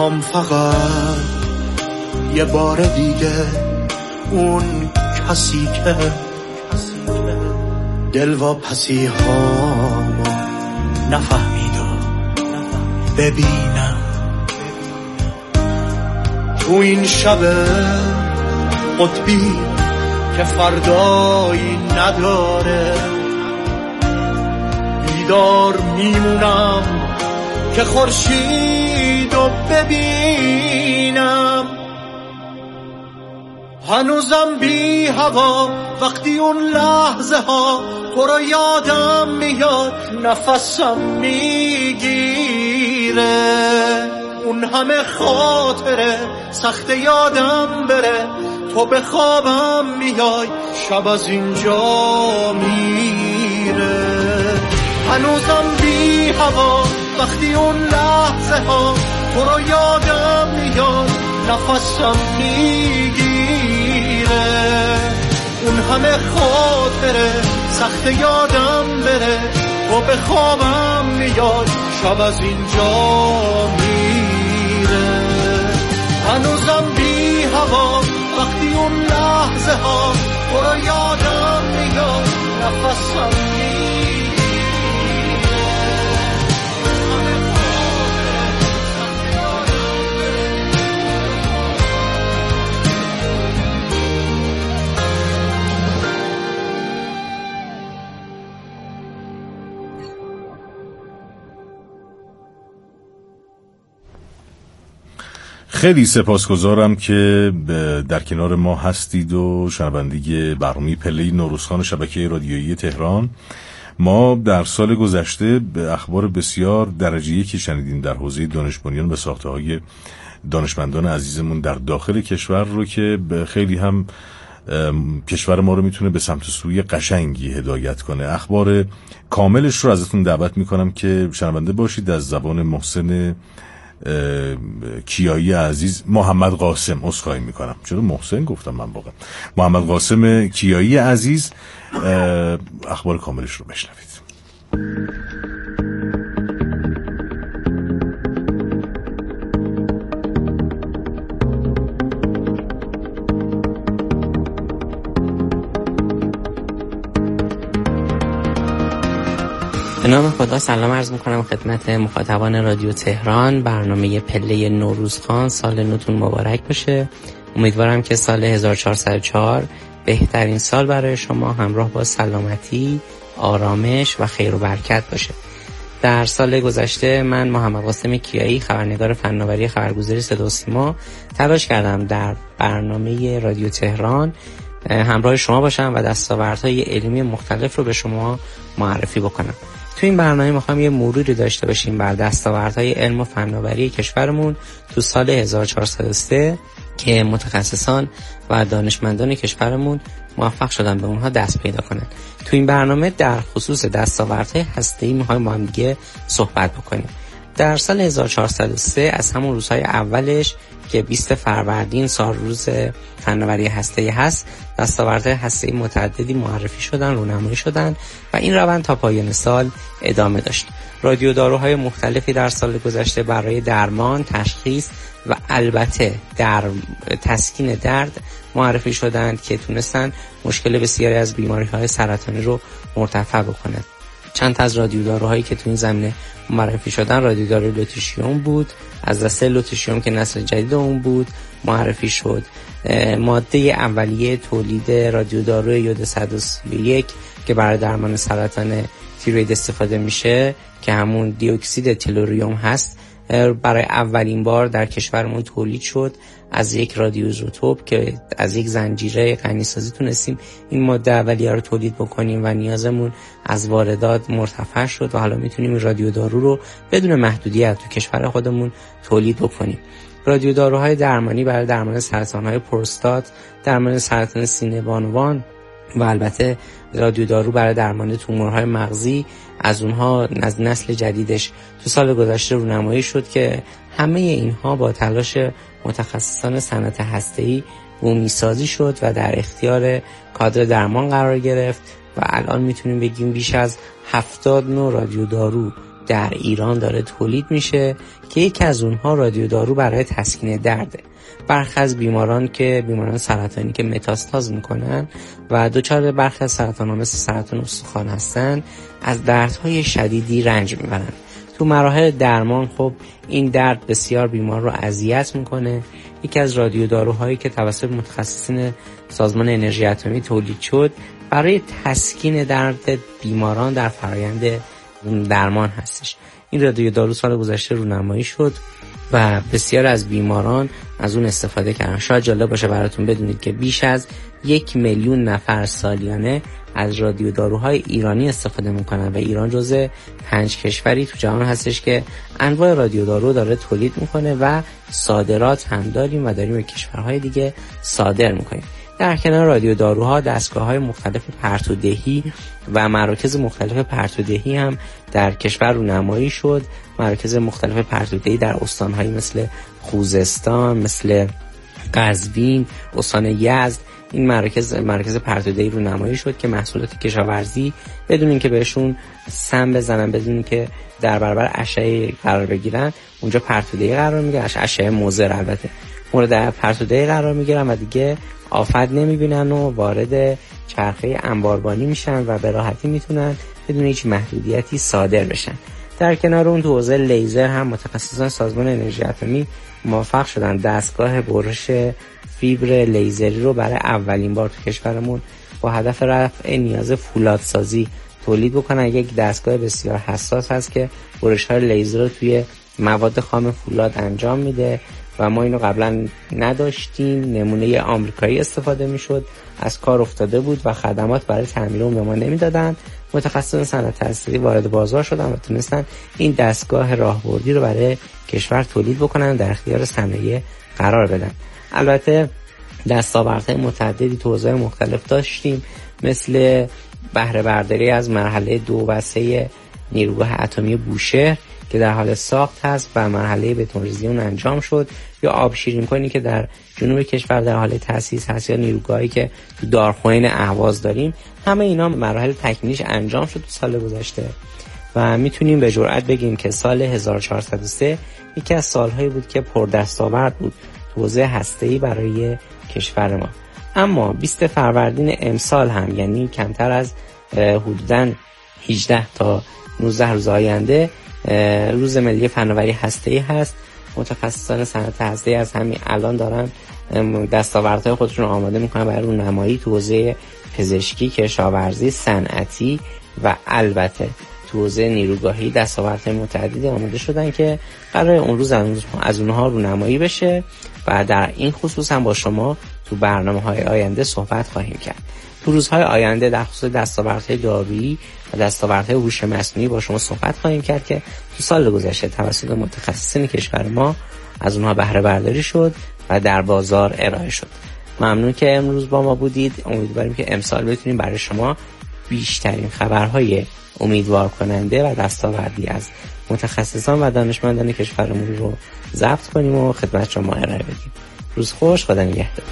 میخوام فقط یه بار دیگه اون کسی که دلواپسی هامو نفهمید و ببینم تو این شب قطبی که فردایی نداره بیدار میمونم که خورشیدو ببینم هنوزم بی هوا وقتی اون لحظه ها تو رو یادم میاد نفسم میگیره اون همه خاطره سخت یادم بره تو به خوابم میای شب از اینجا میره هنوزم بی هوا وقتی اون لحظه ها تو رو یادم میاد نفسم میگیره اون همه خاطره سخت یادم بره تو به خوابم میاد شب از اینجا میره هنوزم بی هوا وقتی اون لحظه ها تو رو یادم میاد نفسم خیلی سپاسگزارم که در کنار ما هستید و شنونده برنامه پله نوروزخان شبکه رادیویی تهران. ما در سال گذشته به اخبار بسیار درجه یکی شنیدیم در حوزه دانش بنیان و ساخته‌های دانشمندان عزیزمون در داخل کشور رو که خیلی هم کشور ما رو میتونه به سمت سوی قشنگی هدایت کنه. اخبار کاملش رو ازتون دعوت میکنم که شنونده باشید. از زبان محسن کیایی عزیز، محمد قاسم، عذرخواهی میکنم چرا محسن گفتم من واقعا، محمد قاسم کیایی عزیز، اخبار کاملش رو بشنوید. به نام خدا سلام عرض میکنم خدمت مخاطبان رادیو تهران. برنامه پله نوروزخان سال نوتون مبارک باشه. امیدوارم که سال 1404 بهترین سال برای شما همراه با سلامتی، آرامش و خیر و برکت باشه. در سال گذشته من محمد قاسم کیایی، خبرنگار فناوری خبرگزاری صدا و سیما، تلاش کردم در برنامه رادیو تهران همراه شما باشم و دستاوردهای علمی مختلف رو به شما معرفی بکنم. تو این برنامه میخوام یه مروری داشته باشیم بر دستاوردهای علم و فناوری کشورمون تو سال 1403 که متخصصان و دانشمندان کشورمون موفق شدن به اونها دست پیدا کنن. تو این برنامه در خصوص دستاوردهای هسته‌ای میخوایم با هم دیگه صحبت بکنیم. در سال 1403 از همون روزهای اولش که 20 فروردین سال روز فناوری هسته‌ای هست، دستاوردهای هسته‌ای متعددی معرفی شدن، رونمایی شدن و این روند تا پایان سال ادامه داشت. رادیو داروهای مختلفی در سال گذشته برای درمان، تشخیص و البته در تسکین درد معرفی شدند که تونستن مشکل بسیاری از بیماری‌های سرطانی رو مرتفع بکنند. چند تا از رادیو داروهایی که تو این زمینه معرفی شدن، رادیو داروی لوتیشیوم بود، از دسته لوتیشیوم که نسل جدید اون بود معرفی شد. ماده اولیه تولید رادیو داروی یود 131 که برای درمان سرطان تیروید استفاده میشه که همون دیوکسید تلوریوم هست، برای اولین بار در کشورمون تولید شد از یک رادیوایزوتوپ که از یک زنجیره غنیسازی تونستیم این ماده اولیه رو تولید بکنیم و نیازمون از واردات مرتفع شد و حالا میتونیم این رادیو دارو رو بدون محدودیت تو کشور خودمون تولید بکنیم. رادیو داروهای درمانی برای درمان سرطان‌های پروستات، درمان سرطان سینه بانوان و البته رادیو دارو برای درمان تومورهای مغزی، از اونها از نسل جدیدش تو سال گذشته رونمایی شد که همه اینها با تلاش متخصصان صنعت هسته‌ای بومی‌سازی شد و در اختیار کادر درمان قرار گرفت و الان میتونیم بگیم بیش از 70 نوع رادیو دارو در ایران داره تولید میشه که یکی از اونها رادیو دارو برای تسکین درده. برخی از بیماران سرطانی که متاستاز میکنن و دچار برخی از سرطان‌ها مثل سرطان استخوان هستن، از دردهای شدیدی رنج میبرن. تو مراحل درمان خب این درد بسیار بیمار رو اذیت میکنه. یکی از رادیو داروهایی که توسط متخصصین سازمان انرژی اتمی تولید شد برای تسکین درد بیماران در فرایند درمان هستش. این رادیو دارو سال گذشته رونمایی شد و بسیار از بیماران از اون استفاده کردن. شاید جالب باشه براتون بدونید که بیش از 1 میلیون نفر سالیانه از رادیو داروهای ایرانی استفاده میکنن و ایران جزو 5 کشوری تو جهان هستش که انواع رادیو دارو داره تولید میکنه و صادرات هم داریم و داریم به کشورهای دیگه صادر میکنیم. در کنار رادیو داروها دستگاه‌های مختلف پرتودهی و مراکز مختلف پرتودهی هم در کشور رونمایی شد. مراکز مختلف پرتودهی در استان‌هایی مثل خوزستان، مثل قزوین، استان یزد، این مراکز پرتودهی رونمایی شد که محصولات کشاورزی بدون اینکه بهشون سم بزنن، بدون اینکه در برابر اشعه قرار بگیرن، اونجا پرتودهی قرار میگیرن، اشعه مضر البته مورد پرتودهی قرار میگیرن و دیگه آفت نمیبینن و وارد چرخه انباربانی میشن و به راحتی میتونن بدون هیچ محدودیتی صادر بشن. در کنار اون تو حوزه لیزر هم متخصصان سازمان انرژی اتمی موفق شدن دستگاه برش فیبر لیزری رو برای اولین بار تو کشورمون با هدف رفع نیاز فولادسازی تولید بکنن. یک دستگاه بسیار حساس هست که برش‌های لیزر رو توی مواد خام فولاد انجام میده و ما اینو قبلا نداشتیم. نمونه آمریکایی استفاده میشد، از کار افتاده بود و خدمات برای تعمیر اون به ما نمیدادن. متخصصان صنعت هسته‌ای وارد بازار شدن و تونستن این دستگاه راهبردی رو برای کشور تولید بکنن، در اختیار صنایع قرار بدن. البته دستاوردهای متعددی تو حوزه‌های مختلف داشتیم، مثل بهره برداری از مرحله 2 و 3 نیروگاه اتمی بوشهر که در حال ساخت هست و مرحله بتون‌ریزی اون انجام شد، یا آب شیرین کنی که در جنوب کشور در حال تأسیس هست، یا نیروگاهی که تو دارخوین اهواز داریم. همه اینا مراحل تکمیلیش انجام شد تو سال گذشته و میتونیم به جرئت بگیم که سال 1403 یکی از سالهایی بود که پر دستاورد بود تو حوزه هسته‌ای برای کشور ما. اما 20 فروردین امسال هم، یعنی کمتر از حدوداً 18 تا 19 روز آینده، روز ملی فناوری هسته‌ای هست. متخصصان صنعت هسته‌ای از همین الان دارن دستاوردهای خودشون آماده میکنن برای رونمایی تو حوزه پزشکی، کشاورزی، صنعتی و البته تو حوزه نیروگاهی. دستاوردهای متعددی آماده شدن که قراره اون روز از اونها رونمایی بشه و در این خصوص هم با شما تو برنامه‌های آینده صحبت خواهیم کرد. تو روزهای آینده در خصوص دستاوردهای دارویی و دستاوردهای هوش مصنوعی با شما صحبت خواهیم کرد که تو سال گذشته توسط متخصصین کشور ما از اونها بهره برداری شد و در بازار ارائه شد. ممنون که امروز با ما بودید. امیدواریم که امسال بتونیم برای شما بیشترین خبرهای امیدوار کننده و دستاوردی از متخصصان و دانشمندان کشورمون رو ضبط کنیم و خدمت شما ارائه بدیم. روز خوش، خدا نگهدار.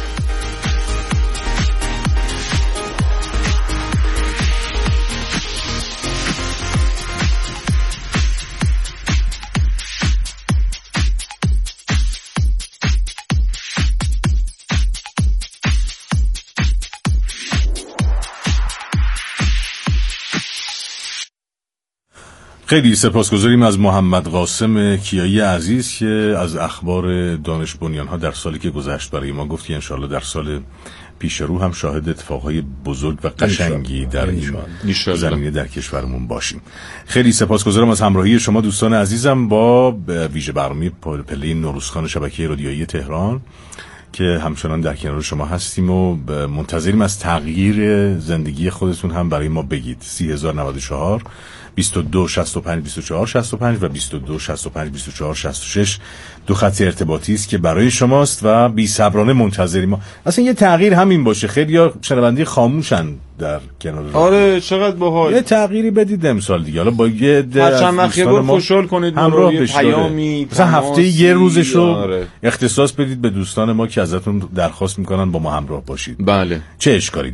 خیلی سپاسگزاریم از محمد قاسم کیایی عزیز که از اخبار دانش بنیان‌ها در سالی که گذشت برای ما گفت که انشالله در سال پیش رو هم شاهد اتفاقهای بزرگ و قشنگی در این زمینه در کشورمون باشیم. خیلی سپاسگزارم از همراهی شما دوستان عزیزم با ویژه برنامه پله نوروزخان شبکه رادیویی تهران که همچنان در کنار شما هستیم و منتظریم از تغییر زندگی خودتون هم برای ما بگید. 3094 22 65 24 65 و 22 65 24 66 دو خط ارتباطی است که برای شماست و بی صبرانه منتظریم ما. اصلا یه تغییر همین باشه. خیلی‌ها شنونده خاموشن در کنار. آره چقدر باحال. یه تغییری بدید امسال دیگه. حالا با یه چند وقت یه بار خوشحال کنید، همراه یه پیامی، مثلا هفته یه روزشو اختصاص بدید به دوستان ما که ازتون درخواست میکنن با ما همراه باشید. بله. چه اشکالی داره؟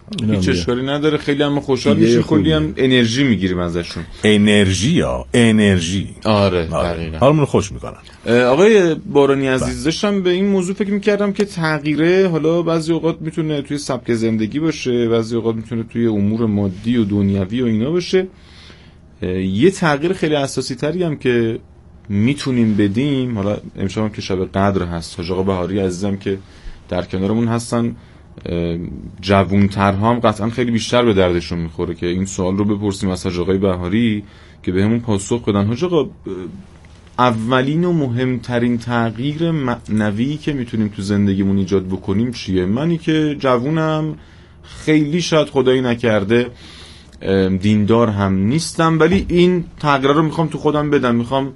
هیچ اشکالی نداره. خیلی هم خوشحال میشیم، کلی هم انرژی میگیریم ازشون. انرژی آره دقیقاً حالمون خوش میکنن. آقای بارانی عزیز، داشتم به این موضوع فکر میکردم که تغییره حالا بعضی اوقات میتونه توی سبک زندگی باشه، بعضی اوقات میتونه توی امور مادی و دنیوی و اینا باشه. یه تغییر خیلی اساسی تری هم که میتونیم بدیم، حالا امشب هم که شب قدر هست، حاج آقا بهاری عزیزم که در کنارمون هستن، جوان‌ترها هم قطعا خیلی بیشتر به دردشون میخوره که این سوال رو بپرسیم از حاج آقای بهاری که بهمون پاسخ بدن. حاج آقا، اولین و مهمترین تغییر معنوی که میتونیم تو زندگیمون ایجاد بکنیم چیه؟ منی که جوونم، خیلی شاید خدایی نکرده دیندار هم نیستم، ولی این تغییر رو میخوام تو خودم بدم، میخوام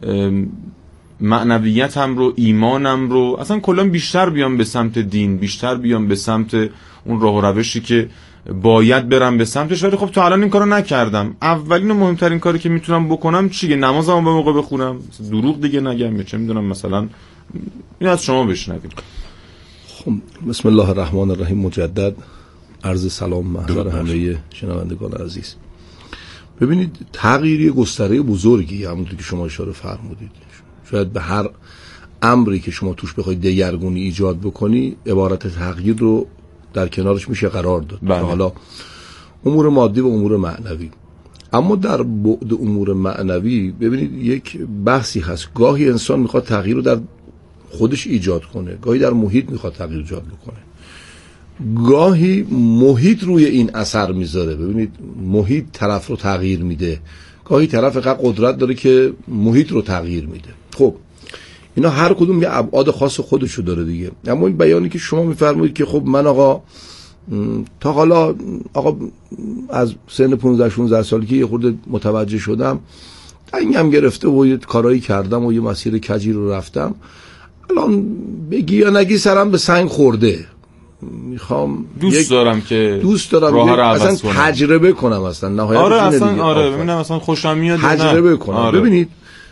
معنویتم رو، ایمانم رو اصلا کلا بیشتر بیام به سمت دین، بیشتر بیام به سمت اون راه و روشی که باید برم به سمتش. ولی خب تا الان این کارو نکردم. اولین و مهمترین کاری که میتونم بکنم چیه؟ نمازمو به موقع بخونم، دروغ دیگه نگم، چه میدونم، مثلا این از شما بشنویم. خب بسم الله الرحمن الرحیم. مجدد عرض سلام محضر همه شنوندگان عزیز. ببینید، تغییری گستره بزرگی همونطور که شما اشاره فرمودید، شاید به هر امری که شما توش بخواید دگرگونی ایجاد بکنی عبارت تغییر رو در کنارش میشه قرار داد. حالا امور مادی و امور معنوی. اما در بعد امور معنوی ببینید یک بحثی هست. گاهی انسان میخواد تغییر رو در خودش ایجاد کنه، گاهی در محیط میخواد تغییر ایجاد بکنه، گاهی محیط روی این اثر میذاره. ببینید، محیط طرف رو تغییر میده، گاهی طرف قدرت داره که محیط رو تغییر میده. خب اینا هر کدوم یه ابعاد خاص خودشو داره دیگه. اما این بیانی که شما میفرمایید که خب من تا حالا از سن 15-16 سالگی که یه خورده متوجه شدم، دنگم گرفته و یه کارایی کردم و یه مسیر کجی رو رفتم، الان بگی یا نگی سرم به سنگ خورده، میخوام دوست دارم راه رو عوض کنم، تجربه کنم اصلا نهایت. آره ببینم اصلا خوشم میاد تجربه کنم. آره. ببینید،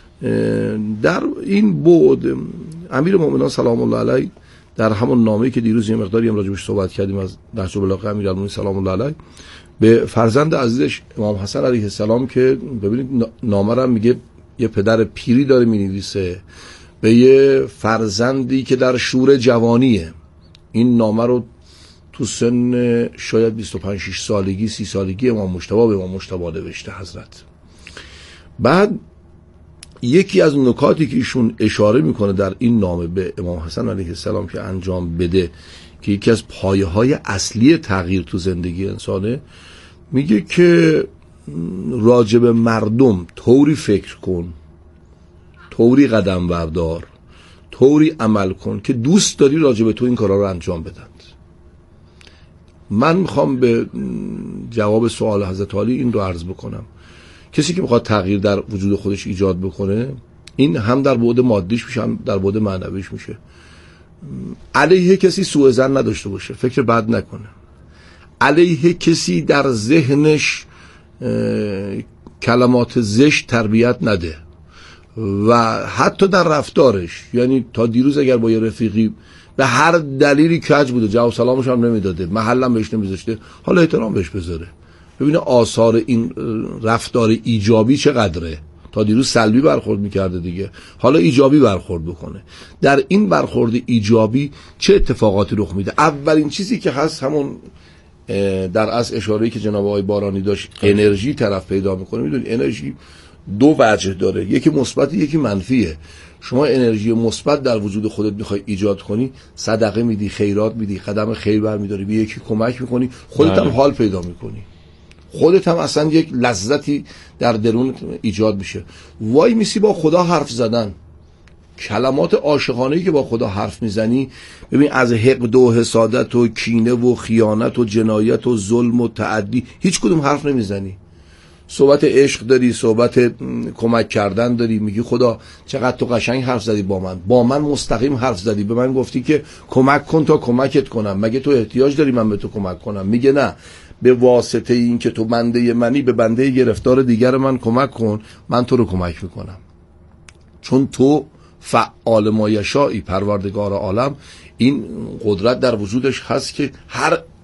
در این بعد امیر مومنان سلام الله علیه در همون نامه‌ای که دیروز یه مقداری هم راجبش صحبت کردیم از نهج البلاغه امیرالمومنین سلام الله علیه به فرزند عزیزش امام حسن علیه السلام، که ببینید نامه رو میگه یه پدر پیری داره مینویسه به یه فرزندی که در شور جوانیه. این نامه رو تو سن شاید 25-6 سالگی 30 سالگی امام مجتبی به امام مجتبی نوشته حضرت. بعد یکی از نکاتی که ایشون اشاره میکنه در این نامه به امام حسن علیه السلام که انجام بده، که یکی از پایه‌های اصلی تغییر تو زندگی انسانه، میگه که راجب مردم طوری فکر کن، طوری قدم بردار، طوری عمل کن که دوست داری راجب تو این کارا رو انجام بدن. من میخوام به جواب سوال حضرت علی این رو عرض بکنم. کسی که میخواد تغییر در وجود خودش ایجاد بکنه، این هم در بعد مادیش میشه هم در بعد معنویش میشه. علیه کسی سوء ظن نداشته باشه، فکر بد نکنه. علیه کسی در ذهنش کلمات زشت تربیت نده و حتی در رفتارش، یعنی تا دیروز اگر با یه رفیقی به هر دلیلی کج بوده، جواب سلامش هم نمیداده، محلم بهش نمیذاشته، حالا احترام بهش بذاره. ببینه آثار این رفتار ایجابی چقدره. تا دیروز سلبی برخورد میکرده دیگه، حالا ایجابی برخورد بکنه. در این برخورد ایجابی چه اتفاقاتی رخ میده؟ اولین چیزی که هست همون در اصل اشاره‌ای که جناب آقای بارانی داشت، انرژی طرف پیدا میکنه. میدونی انرژی دو وجه داره، یکی مثبت یکی منفیه. شما انرژی مثبت در وجود خودت میخوای ایجاد کنی، صدقه میدی، خیرات میدی، قدم خیر برمیداری، به یکی کمک میکنی، خودت هم حال پیدا میکنی، خودت هم اصلا یک لذتی در درون ایجاد میشه. وای میسی با خدا حرف زدن، کلمات عاشقانه‌ای که با خدا حرف میزنی، ببین از حقد و حسادت و کینه و خیانت و جنایت و ظلم و تعدی هیچ کدوم حرف نمیزنی. صحبت عشق داری، صحبت کمک کردن داری، میگی خدا چقدر تو قشنگ حرف زدی با من مستقیم حرف زدی، به من گفتی که کمک کن تا کمکت کنم، مگه تو احتیاج داری من به تو کمک کنم؟ میگه نه، به واسطه این که تو بنده منی، به بنده گرفتار دیگر من کمک کن، من تو رو کمک میکنم، چون تو فعال ما یشائی، پروردگار عالم این قدرت در وجودش هست که هر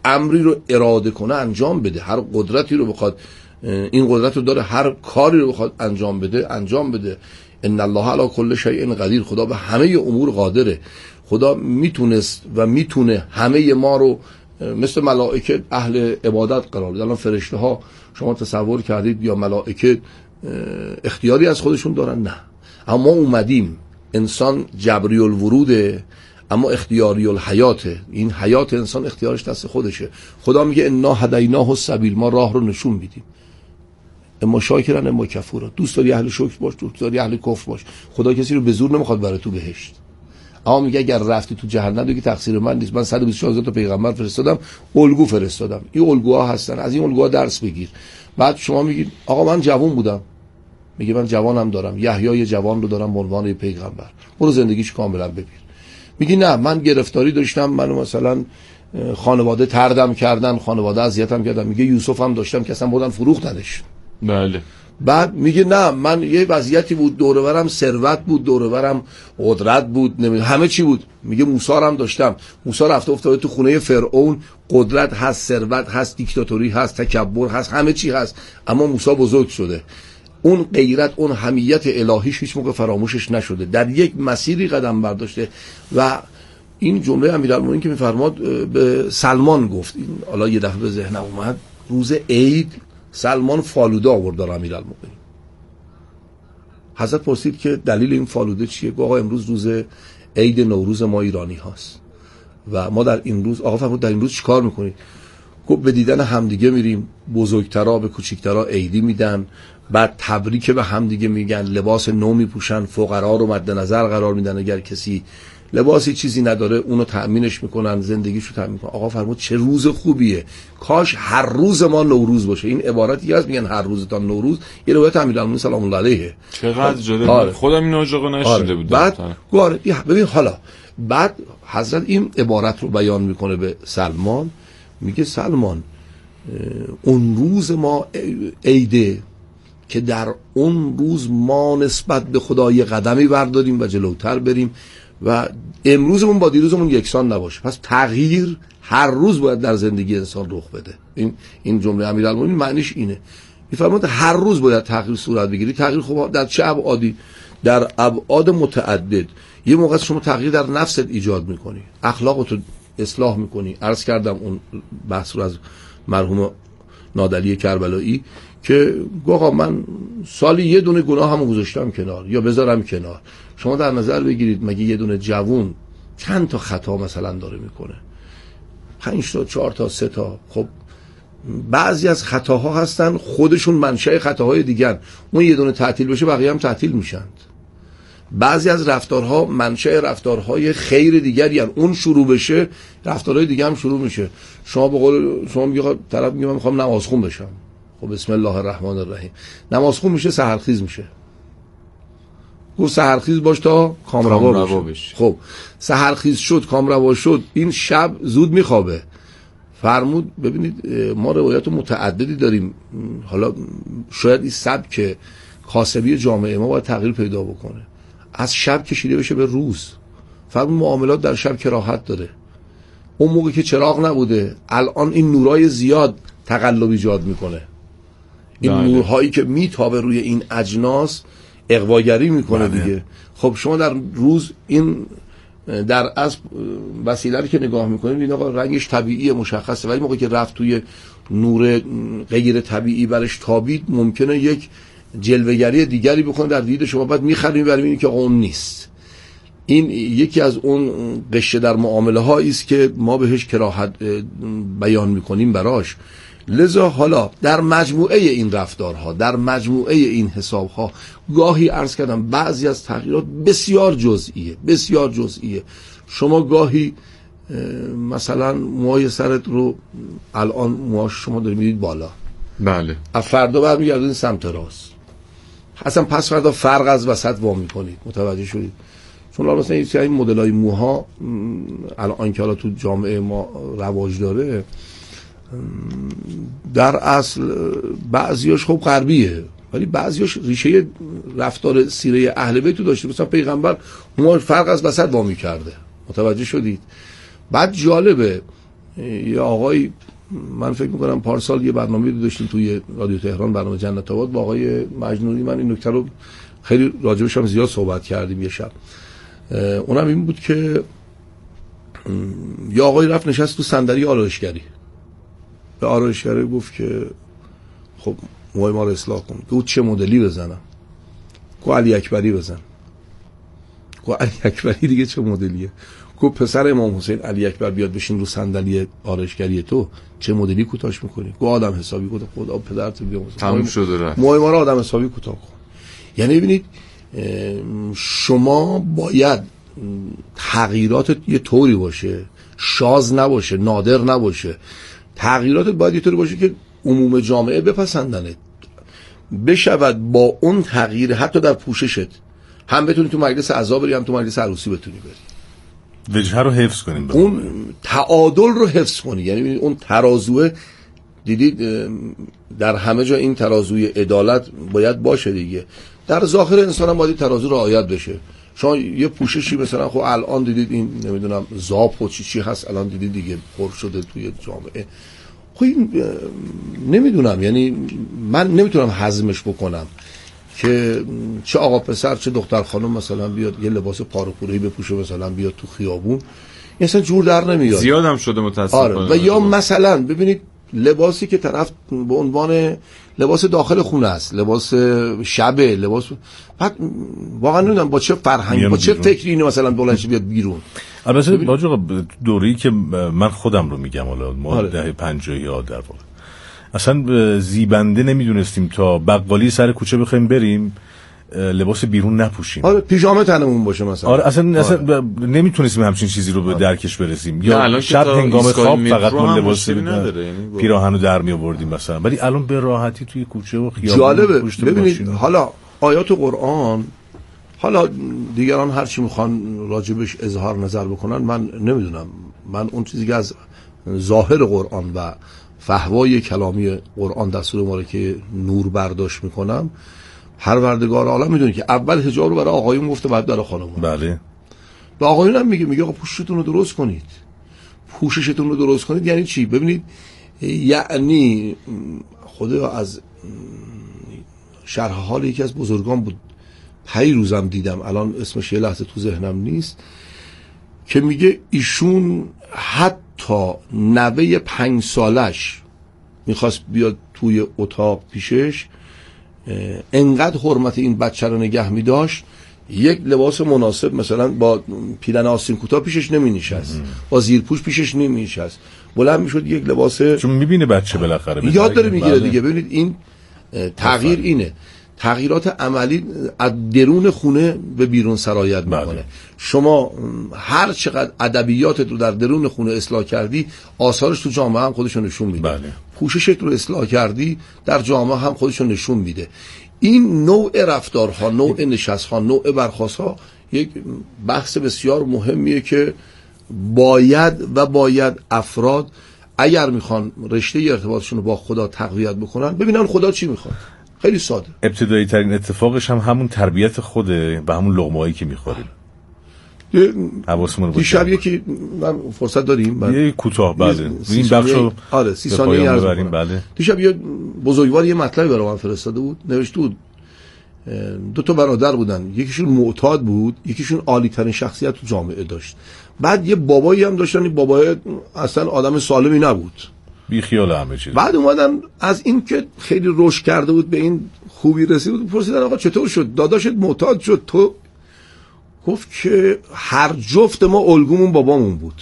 امری رو اراده کنه انجام بده، هر قدرتی رو بخواد، این قدرت رو داره، هر کاری رو بخواد انجام بده انجام بده. ان الله علی کل شیء قدیر، خدا به همه امور قادره. خدا میتونست و میتونه همه ما رو مثل ملائکه اهل عبادت قرار بده. الان فرشته ها شما تصور کردید یا ملائکه اختیاری از خودشون دارن؟ نه. اما ما اومدیم، انسان جبری الوروده اما اختیاری الحیاته. این حیات انسان اختیارش دست خودشه. خدا میگه انا هدیناه السبیل، ما راه رو نشون میدیم، اما شاکرن اما کفورا. دوست داری اهل شکر باش، دوست داری اهل کفر باش. خدا کسی رو به زور نمیخواد بره تو بهشت، اما میگه اگر رفتی تو جهنم دیگه تقصیر من نیست. من 124 تا پیغمبر فرستادم، الگو فرستادم، این الگوها هستن، از این الگوها درس بگیر. بعد شما میگید آقا من جوان بودم، میگه من جوانم دارم، یحیی جوان رو دارم به عنوان پیغمبر، برو زندگیش کاملا ببین. میگی نه من گرفتاری داشتم، من مثلا خانواده تردم کردن، خانواده اذیتم کردن. میگه یوسف هم داشتم که اصلا بردن فروختنش. بله. بعد میگه نه من یه وضعیتی بود، دور و برم ثروت بود، دور و برم قدرت بود، همه چی بود. میگه موسی هم داشتم، موسی رفته افتاده تو خونه فرعون، قدرت هست، ثروت هست، دیکتاتوری هست، تکبر هست، همه چی هست، اما موسی بزرگ شده. اون غیرت، اون حمیت الهیش هیچ موقع فراموشش نشده، در یک مسیری قدم برداشته. و این جمله امیرالمومنین که میفرماد به سلمان گفت، این حالا یه دفعه به ذهنم اومد، روز عید سلمان فالوده آورد در امیرالمومنین. حضرت پرسید که دلیل این فالوده چیه؟ گفت آقا امروز روز عید نوروز ما ایرانی هاست و ما در این روز، آقا فرمود در این روز چیکار میکنید؟ گفت به دیدن همدیگه میریم، بزرگترا به کوچیکترا عیدی میدن، بعد تبریک به همدیگه میگن، لباس نو میپوشن، فقرا رو مد نظر قرار میدن، اگر کسی لباسی چیزی نداره اونو تأمینش میکنن، زندگیشو تأمین میکنن. آقا فرمود چه روز خوبیه، کاش هر روز ما نوروز باشه. این عبارتی هست میگن هر روز تا نوروز، یه روایت امیرالمومنین سلام الله علیه. چقدر جالب. خودم این آجاقو نشیده بودم. بعد ببین حالا بعد حضرت این عبارت رو بیان میکنه به سلمان، میگه سلمان اون روز ما عیده که در اون روز ما نسبت به خدا یه قدمی برداریم و جلوتر بریم و امروزمون با دیروزمون یکسان نباشه. پس تغییر هر روز باید در زندگی انسان رخ بده. این جمله امیرالمومنین معنیش اینه. میفرماید هر روز باید تغییر صورت بگیری. تغییر خب در چه ابعادی؟ در ابعاد متعدد. یه موقع شما تغییر در نفست ایجاد میکنی، اخلاقتو اصلاح میکنی. عرض کردم اون بحث رو از مرحوم نادعلی کربلایی که آقا من سالی یه دونه گناه هم گذاشتم کنار یا بذارم کنار. شما در نظر بگیرید مگه یه دونه جوون چند تا خطا مثلا داره میکنه؟ 5 تا 4 تا 3 تا. خب بعضی از خطاها هستن خودشون منشأ خطاهای دیگر، اون یه دونه تعطیل بشه بقیه هم تعطیل میشند. بعضی از رفتارها منشأ رفتارهای خیر دیگری هستند، اون شروع بشه رفتارهای دیگه هم شروع میشه. شما به قول شما میگه طرف میگه من میخوام نمازخون بشم، خب بسم الله الرحمن الرحیم، نمازخون میشه سحرخیز میشه. گفت سحرخیز باش تا کامروا بشه. خب سحرخیز شد، کامروا شد، این شب زود میخوابه. فرمود ببینید ما روایات متعددی داریم، حالا شاید این سبک کاسبی جامعه ما باید تغییر پیدا بکنه، از شب کشیده بشه به روز. فرمود معاملات در شب کراهت داره. اون موقع که چراغ نبوده، الان این نورای زیاد تقلب ایجاد میکنه، این نورهایی که میتابه روی این اجناس اغواگری میکنه دیگه. خب شما در روز این در از وسیله رو که نگاه میکنید این آقا رنگش طبیعی مشخصه، ولی موقعی که رفت توی نور غیر طبیعی برش تابید ممکنه یک جلوه‌گری دیگری بکنه در دید شما، بعد میخریم بریم که آقا اون نیست. این یکی از اون قشه در معامله هایی است که ما بهش کراهت بیان میکنیم براش. لذا حالا در مجموعه این رفتارها، در مجموعه این حسابها گاهی عرض کردم بعضی از تغییرات بسیار جزئیه. شما گاهی مثلا موهای سرت رو الان موهاش شما دارید میدید بالا، بله، از فردا برمیگردید سمت راست، اصلا پس فردا فرق از وسط وا میکنید. متوجه شدید؟ چون مثلا این مدلای موها الان که حالا تو جامعه ما رواج داره، در اصل بعضیاش خب غربیه ولی بعضیاش ریشه رفتار سیره اهل بیت داشته. مثلا پیغمبر موها فرق از وسط وا میکرده. متوجه شدید؟ بعد جالبه یه آقای من فکر میکنم پارسال یه برنامه داشتیم توی رادیو تهران، برنامه جنت آباد با آقای مجنونی. من این نکته رو خیلی راجبش هم زیاد صحبت کردیم یه شب. اونم این بود که یه آقای رفت نشست تو صندلی آرایشگری، به آرایشگری گفت که خب موهای ما رو اصلاح کن. گفت چه مدلی بزنم؟ گفت علی اکبری بزن. گفت علی اکبری دیگه چه مدلیه؟ گفت پسر امام حسین علی اکبر بیاد بشین رو صندلی آرایشگری تو چه مدلی کوتاش میکنی؟ گفت آدم حسابی. گفت خدا پدرت بیام تموم شده رفت. موهای ما رو آدم حسابی کوتاه کن. یعنی ببینید شما باید تغییرات یه طوری باشه، شاذ نباشه، نادر نباشه. تغییراتت باید یه طوری باشه که عموم جامعه بپسندنه، بشود با اون تغییر حتی در پوششت هم بتونی تو مجلس عزا بری، هم تو مجلس عروسی بتونی بری، وجهه رو حفظ کنیم، اون تعادل رو حفظ کنی. یعنی اون ترازوه دیدید در همه جا این ترازوی عدالت باید باشه دیگه. در ظاهر انسان هم باید ترازو رعایت بشه. شما یه پوششی مثلا خب الان دیدید این نمیدونم زاپ و چی هست، الان دیدید دیگه پر شده توی جامعه. خب این نمیدونم، یعنی من نمیتونم هضمش بکنم که چه آقا پسر چه دختر خانم مثلا بیاد یه لباس پاره پوره‌ای بپوشه مثلا بیاد تو خیابون، اصلا جور در نمیاد. زیادم شده متاسفانه. آره. و یا مثلا ببینید لباسی که طرف به عنوان لباس داخل خونه است، لباس شبه، لباس بعد واقعا نمیدونم با چه فرهنگ با چه فکری اینو مثلا بلندش بیاد بیرون. البته باجا دوره‌ای که من خودم رو میگم، حالا ما دهه 50 ها در واقع اصلا زیبنده نمیدونستیم تا بقالی سر کوچه بخوایم بریم لباس بیرون نپوشیم. آره پیژامه تنمون باشه مثلا. آره اصلا نمیتونستیم همچین چیزی رو به درکش برسیم. یا شب هنگام خواب فقط ما لباس پیراهن رو در می آوردیم مثلا، ولی الان به راحتی توی کوچه و خیابون جالبه. ببینید حالا آیات قرآن، حالا دیگران هر چی میخوان راجبش اظهار نظر بکنن، من نمیدونم. من اون چیزی که از ظاهر قرآن و فحوای کلامی قرآن دستور ما رو که نور برداشت میکنم، پروردگار عالم میدونه که اول حجاب رو برای آقایون گفته، بعد برای خانم‌ها. بله. به آقایون هم میگه آقا پوششتون رو درست کنید. پوششتون رو درست کنید یعنی چی؟ ببینید یعنی خدا از شرح حال یکی از بزرگان بود، پیروزم دیدم، الان اسمش یه لحظه تو ذهنم نیست، که میگه ایشون حتی نوه 5 سالش میخواست بیاد توی اتاق پیشش، انقدر حرمت این بچه رو نگه می داشت، یک لباس مناسب مثلا با پیرن آستین کوتاه پیشش نمی نشست، با زیرپوش پیشش نمی نشست، بلند می شد یک لباس، چون می بینه بچه بالاخره یاد داره می گیره دیگه. ببینید این تغییر اینه، تغییرات عملی از درون خونه به بیرون سرایت میکنه. شما هر چقدر ادبیاتت رو در درون خونه اصلاح کردی، آثارش تو جامعه هم خودشون نشون میده. پوششت رو اصلاح کردی، در جامعه هم خودشون نشون میده. این نوع رفتارها، نوع نشستها، نوع برخاستها یک بحث بسیار مهمیه که باید افراد اگر میخوان رشته ارتباطشون رو با خدا تقویت بکنن، ببینن خدا چی میخواد. خیلی ساده. ابتدایی ترین اتفاقش هم همون تربیت خوده و همون لقمه‌ای که میخوریم. حواسمون رو دیشب یکی من فرصت داریم یه کوتاه بله این بخشو 30 ثانیه عرض کنم. بله. دیشب یه بزرگوار یه مطلبی برای من فرستاده بود، نوشته بود 2 برادر بودن، یکیشون معتاد بود، یکیشون عالی ترین شخصیت تو جامعه داشت. بعد یه بابایی هم داشتن، این بابای اصلا آدم سالمی نبود، بی خیال همه چیز. بعد اومدن از این که خیلی رشد کرده بود به این خوبی رسید بود، پرسیدن آقا چطور شد داداشت معتاد شد تو؟ گفت که هر جفت ما الگومون بابامون بود.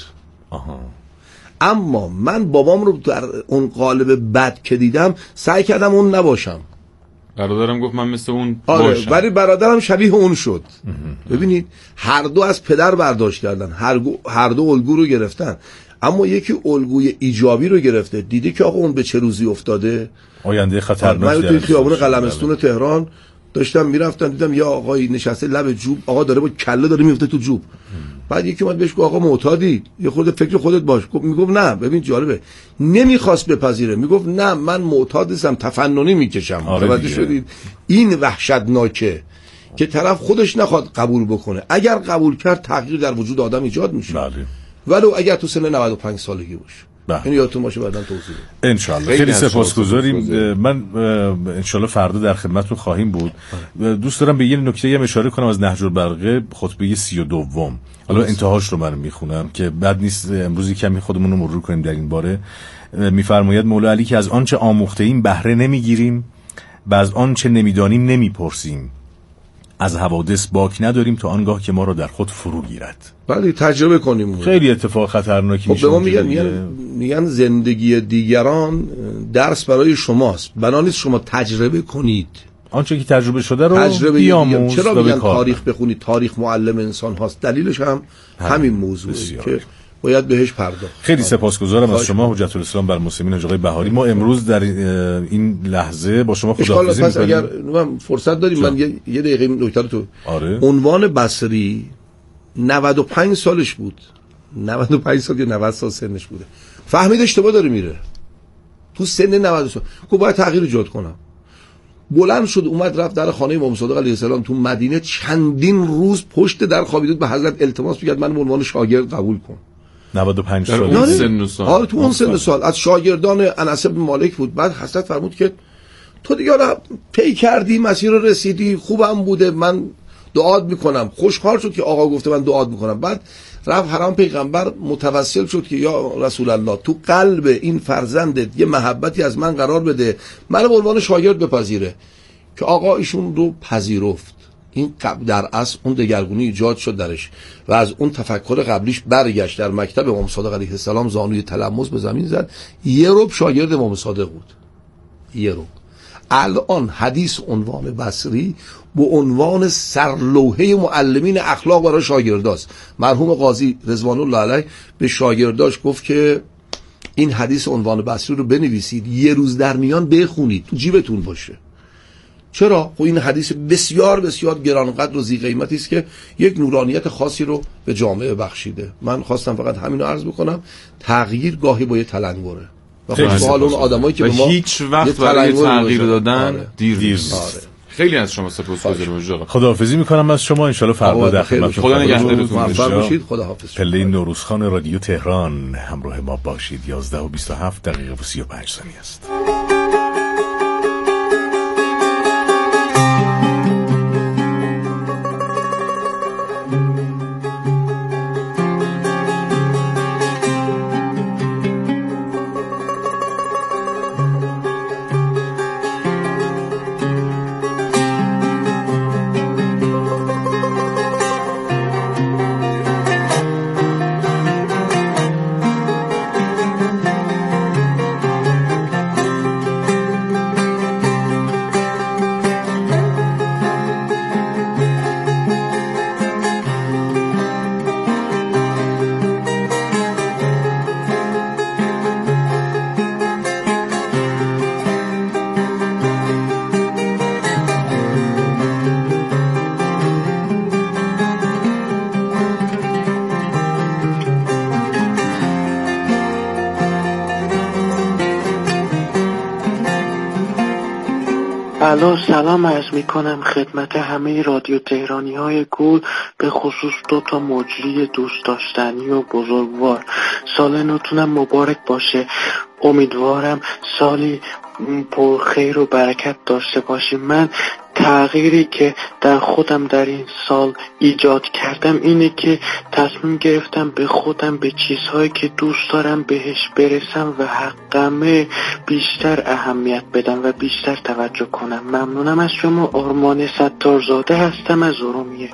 اما من بابام رو در اون قالب بد که دیدم سعی کردم اون نباشم. برادرم گفت من مثل اون باشم. ولی برادرم شبیه اون شد. ببینید هر دو از پدر برداشت کردن، هر دو الگو رو گرفتن، اما یکی الگوی ایجابی رو گرفته، دیدی که آقا اون به چه روزی افتاده، آینده خطرناک. من توی خیابون قلمستون تهران داشتم میرفتم، دیدم یه آقایی نشسته لب جوب، آقا داره با کله داره میفته تو جوب. بعد یکی اومد بهش گفت آقا معتادی، یه خورده فکر خودت باش. میگفت نه. ببین جالبه، نمیخواست بپذیره، میگفت نه من معتاد نیستم، تفننی میکشم. متوجه شدید؟ این وحشتناکه که طرف خودش نخواد قبول بکنه. اگر قبول کرد تغییر در وجود آدم ایجاد میشه. ولو اگر تو سن 95 سالگی باشه. این یادتون باشه بعداً توضیح بدم انشالله. خیلی سپاسگزاریم. من انشالله فردا در خدمتتون خواهیم بود. دوست دارم به یه نکته هم اشاره کنم از نهج البلاغه، خطبه 32. حالا انتهاش رو من میخونم که بد نیست امروزی کمی خودمون رو مرور کنیم در این باره. میفرماید مولا علی که از آنچه آموخته ایم بهره نمیگیریم و از آنچه نمیدانیم نمیپرسیم، از حوادث باک نداریم تا آنگاه که ما رو در خود فرو گیرد. بله تجربه کنیم. خیلی اتفاق خطرناکی میشه. به ما میگن زندگی دیگران درس برای شماست، بنا نیست شما تجربه کنید آنچه که تجربه شده رو بیاموز. چرا میگن تاریخ بخونید؟ تاریخ معلم انسان هاست. دلیلش هم همین موضوعه که باید بهش پرداخت. خیلی سپاسگزارم از شما حجت الاسلام بر المسلمین حاج آقای بهاری. ما امروز در این لحظه با شما خداحافظی می‌کنیم. اگر من فرصت داریم من یه دقیقه نکته رو تو عنوان بصری 95 سالش بود. 95 سال یا 90 سال سنش بوده. فهمید اشتباه داره میره. تو سن 90 سال کو باید تغییر ایجاد کنم. بلند شد اومد رفت در خانه امام صادق علیه السلام تو مدینه، چندین روز پشت در خوابید به حضرت التماس می‌کرد من به عنوان شاگرد قبول کن. 95 سال تو اون سن سال از شاگردان انس بن مالک بود. بعد حضرت فرمود که تو دیگه پی کردی، مسیر رو رسیدی، خوبم بوده، من دعات میکنم. خوشحال شد که آقا گفته من دعات میکنم. بعد رفت حرم پیغمبر متوسل شد که یا رسول الله تو قلب این فرزندت یه محبتی از من قرار بده، من به عنوان شاگرد بپذیره. که آقا ایشون رو پذیرفت. این در اصل اون دگرگونی ایجاد شد درش و از اون تفکر قبلیش برگشت. در مکتب امام صادق علیه السلام زانوی تلمس به زمین زد. یه رب شاگرد امام صادق بود. یه رب. الان حدیث عنوان بصری به عنوان سرلوحه معلمین اخلاق برای شاگرداست. مرحوم قاضی رضوان الله علیه به شاگرداش گفت که این حدیث عنوان بصری رو بنویسید، یه روز در میان بخونید، تو جیبتون باشه. چرا؟ خب این حدیث بسیار بسیار گرانقدر و ذی قیمتی است که یک نورانیت خاصی رو به جامعه بخشیده. من خواستم فقط همین رو عرض بکنم. تغییر گاهی با یه تلنگره و خوشحال اون آدمایی که به ما هیچ وقت برای تغییر دادن دیر نیست. خیلی از شما سپاسگزارم. خداحافظی میکنم از شما. ان شاءالله فردا در خدمتتون. خدا نگهدارتون. موفق باشید. خداحافظ. پله نوروزخان رادیو تهران همراه ما باشید. 11:27 و 35 ثانیه است. سلام عرض می کنم خدمت همه رادیو تهرانی های گل، به خصوص 2 مجری دوست داشتنی و بزرگوار. سال نوتونم مبارک باشه. امیدوارم سالی پر خیر و برکت داشته باشیم. من تغییری که در خودم در این سال ایجاد کردم اینه که تصمیم گرفتم به خودم به چیزهایی که دوست دارم بهش برسم و حقمه بیشتر اهمیت بدم و بیشتر توجه کنم. ممنونم از شما. آرمان ستارزاده هستم از ارومیه.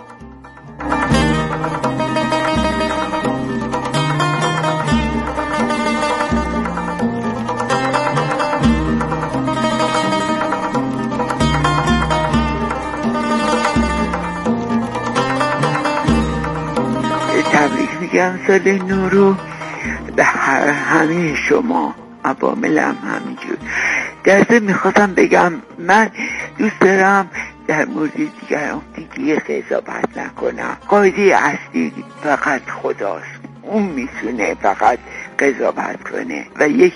میگم سال نورو به همه شما عواملم همینجور. درسته میخواستم بگم من دوست دارم در مورد دیگران دیگه قضاوت نکنم. قاضی اصلی فقط خداست، اون میتونه فقط قضاوت کنه و یک